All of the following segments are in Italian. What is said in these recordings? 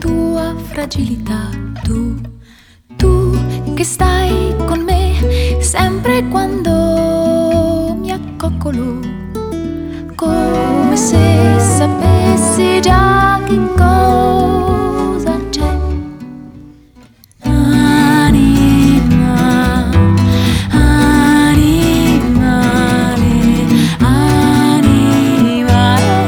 tua fragilità, tu che stai con me sempre quando mi accoccolo, come se sapessi già che cosa c'è. Anima, animale, animale.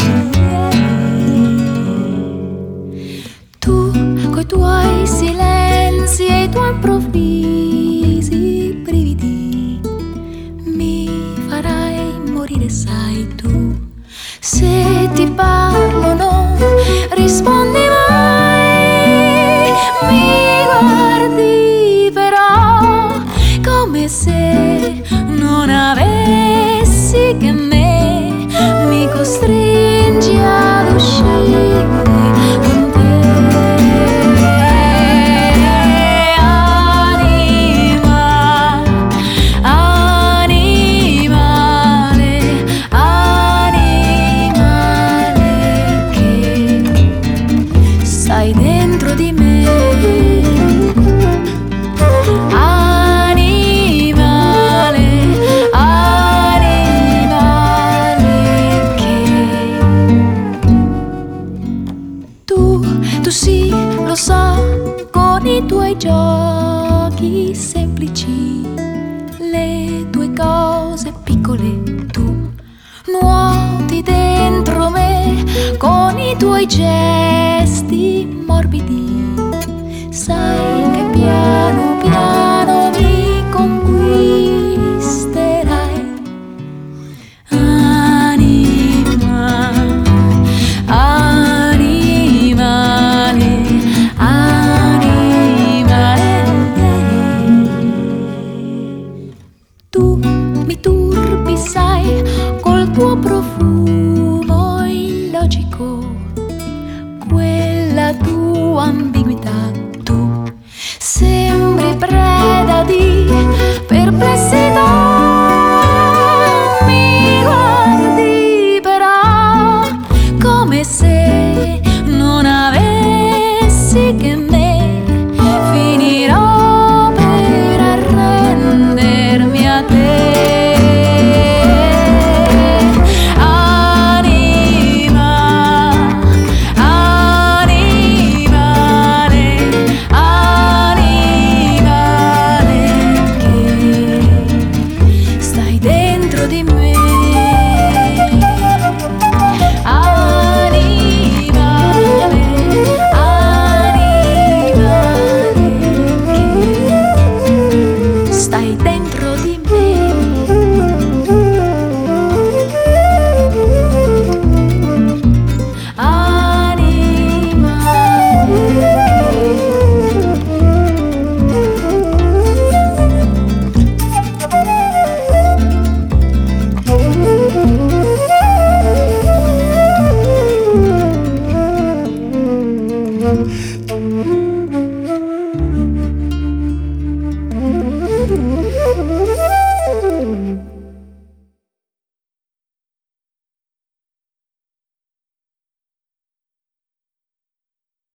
Tu coi tuoi silenzi e i tuoi improvvisi brividi mi farai morire, sai tu. Se ti parlo non rispondi mai, mi guardi però come se non avessi che me, mi costringi ad uscire con te. Anima, animale, animale che stai dentro di me. Animale, animale che tu sì, lo so, con i tuoi giochi semplici, le tue cose piccole, tu nuoti dentro me con i tuoi gesti morbidi, sai che piano piano mi conquisterai. Anima, animale, animale. Tu mi turbi, sai, col tuo profumo illogico, quella tua ambiguità, tu sembri preda di perplessità. Mi guardi però come se non avessi che me, finirò per arrendermi a te.